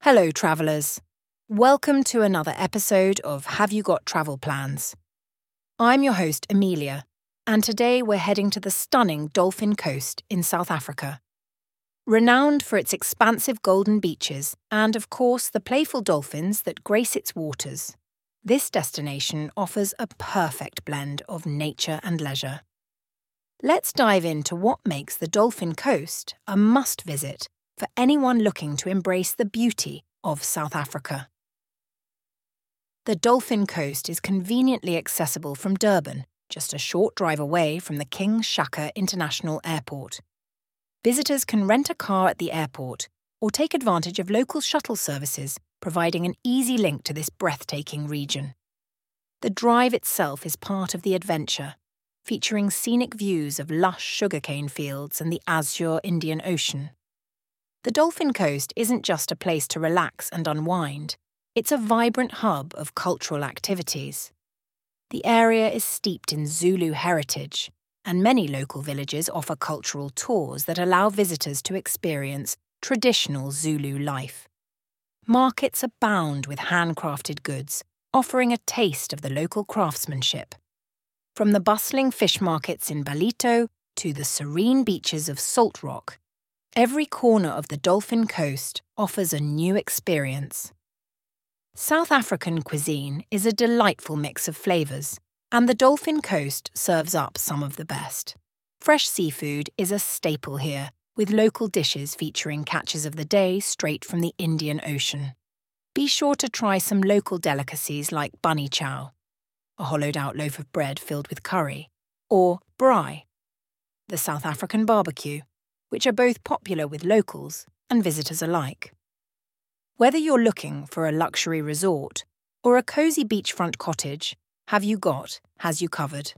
Hello, travellers. Welcome to another episode of Have You Got Travel Plans? I'm your host, Amelia, and today we're heading to the stunning Dolphin Coast in South Africa. Renowned for its expansive golden beaches and, of course, the playful dolphins that grace its waters, this destination offers a perfect blend of nature and leisure. Let's dive into what makes the Dolphin Coast a must-visit for anyone looking to embrace the beauty of South Africa. The Dolphin Coast is conveniently accessible from Durban, just a short drive away from the King Shaka International Airport. Visitors can rent a car at the airport or take advantage of local shuttle services, providing an easy link to this breathtaking region. The drive itself is part of the adventure, featuring scenic views of lush sugarcane fields and the azure Indian Ocean. The Dolphin Coast isn't just a place to relax and unwind, it's a vibrant hub of cultural activities. The area is steeped in Zulu heritage, and many local villages offer cultural tours that allow visitors to experience traditional Zulu life. Markets abound with handcrafted goods, offering a taste of the local craftsmanship. From the bustling fish markets in Ballito to the serene beaches of Salt Rock, every corner of the Dolphin Coast offers a new experience. South African cuisine is a delightful mix of flavours, and the Dolphin Coast serves up some of the best. Fresh seafood is a staple here, with local dishes featuring catches of the day straight from the Indian Ocean. Be sure to try some local delicacies like bunny chow, a hollowed-out loaf of bread filled with curry, or braai, the South African barbecue, which are both popular with locals and visitors alike. Whether you're looking for a luxury resort or a cosy beachfront cottage, Have You Got has you covered.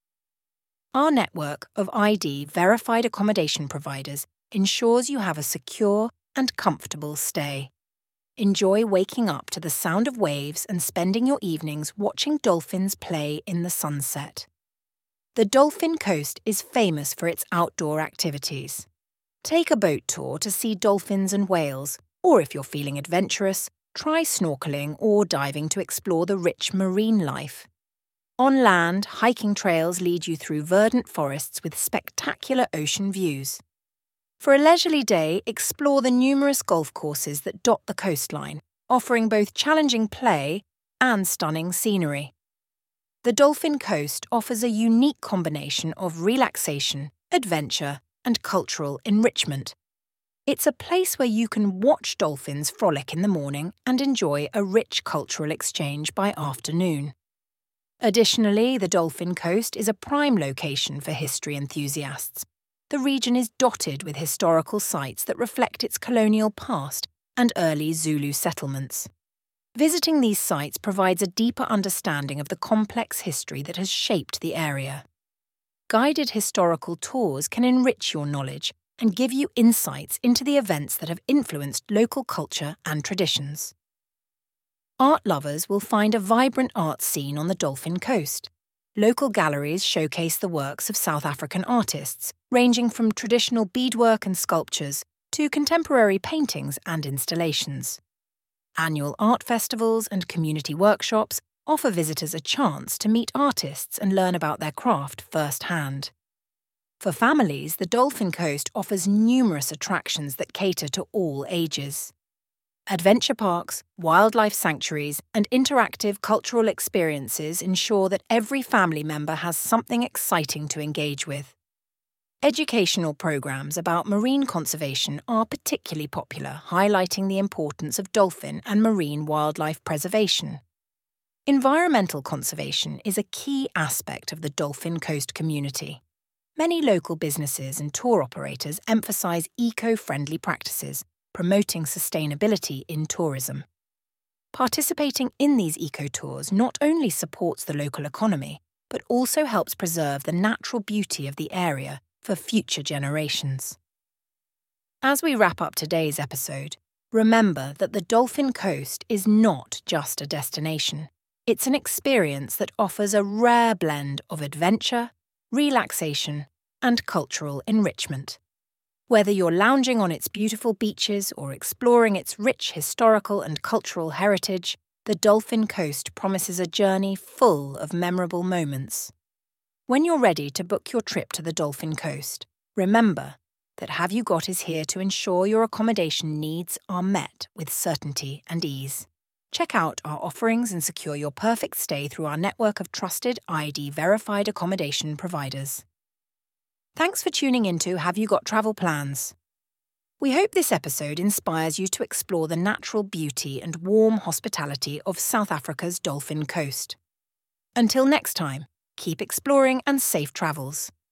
Our network of ID-verified accommodation providers ensures you have a secure and comfortable stay. Enjoy waking up to the sound of waves and spending your evenings watching dolphins play in the sunset. The Dolphin Coast is famous for its outdoor activities. Take a boat tour to see dolphins and whales, or if you're feeling adventurous, try snorkeling or diving to explore the rich marine life. On land, hiking trails lead you through verdant forests with spectacular ocean views. For a leisurely day, explore the numerous golf courses that dot the coastline, offering both challenging play and stunning scenery. The Dolphin Coast offers a unique combination of relaxation, adventure, and cultural enrichment. It's a place where you can watch dolphins frolic in the morning and enjoy a rich cultural exchange by afternoon. Additionally, the Dolphin Coast is a prime location for history enthusiasts. The region is dotted with historical sites that reflect its colonial past and early Zulu settlements. Visiting these sites provides a deeper understanding of the complex history that has shaped the area. Guided historical tours can enrich your knowledge and give you insights into the events that have influenced local culture and traditions. Art lovers will find a vibrant art scene on the Dolphin Coast. Local galleries showcase the works of South African artists, ranging from traditional beadwork and sculptures to contemporary paintings and installations. Annual art festivals and community workshops offer visitors a chance to meet artists and learn about their craft firsthand. For families, the Dolphin Coast offers numerous attractions that cater to all ages. Adventure parks, wildlife sanctuaries, and interactive cultural experiences ensure that every family member has something exciting to engage with. Educational programs about marine conservation are particularly popular, highlighting the importance of dolphin and marine wildlife preservation. Environmental conservation is a key aspect of the Dolphin Coast community. Many local businesses and tour operators emphasize eco-friendly practices, promoting sustainability in tourism. Participating in these eco-tours not only supports the local economy, but also helps preserve the natural beauty of the area for future generations. As we wrap up today's episode, remember that the Dolphin Coast is not just a destination. It's an experience that offers a rare blend of adventure, relaxation, and cultural enrichment. Whether you're lounging on its beautiful beaches or exploring its rich historical and cultural heritage, the Dolphin Coast promises a journey full of memorable moments. When you're ready to book your trip to the Dolphin Coast, remember that Have You Got is here to ensure your accommodation needs are met with certainty and ease. Check out our offerings and secure your perfect stay through our network of trusted ID-verified accommodation providers. Thanks for tuning into Have You Got Travel Plans? We hope this episode inspires you to explore the natural beauty and warm hospitality of South Africa's Dolphin Coast. Until next time, keep exploring and safe travels.